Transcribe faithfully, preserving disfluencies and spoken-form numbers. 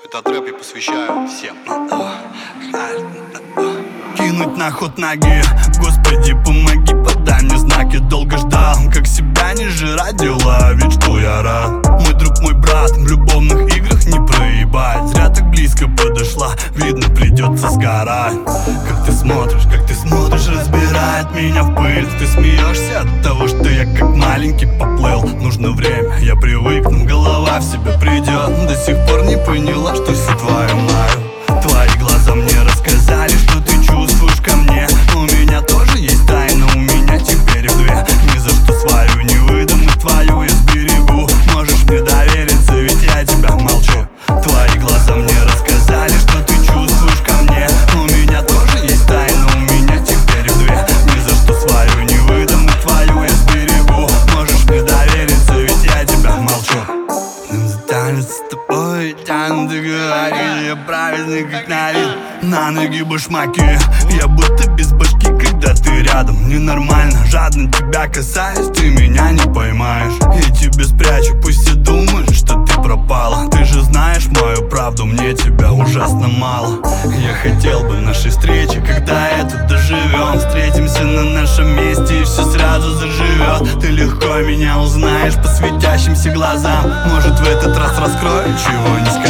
Этот рэп я посвящаю всем. Кинуть на ход ноги, Господи, помоги, подай мне знаки. Долго ждал, как себя ниже радила, ведь что я рад. Мой друг, мой брат, в любовных играх не проебать. Зря так близко подошла, видно, придется сгорать. Как ты смотришь, как ты смотришь, разбирает меня в пыль. Ты смеешься от того, что я как маленький поплыл. Нужно время, я привыкну, голова в себя придет. До сих пор не поняла, что все твое мое. Твои глаза мне рассказали, что ты чувствуешь ко мне. Но у меня тоже есть тайна, у меня теперь их две. Ни за что свою не выдам, и твою я сберегу. Можешь мне довериться, ведь я тебя молчу. Твои глаза мне рассказали, что ты чувствуешь ко мне. Но у меня тоже есть тайна, у меня теперь их две. Ни за что свою не выдам, и твою я сберегу. Можешь мне довериться, ведь я тебя молчу. Танец с тобой тянут, ты говоришь, я правильный как на вид. На ноги башмаки, я будто без башки, когда ты рядом. Ненормально, жадно тебя касаюсь, ты меня не поймаешь. Я тебе спрячу, пусть все думают, что ты пропала. Ты же знаешь мою правду, мне тебя ужасно мало. Я хотел бы нашей встречи, когда это доживем. Встретимся на нашем месте и все сразу заживет. Ты легко меня узнаешь по светящимся глазам. Может, в этот раз раскрою, чего не скажу.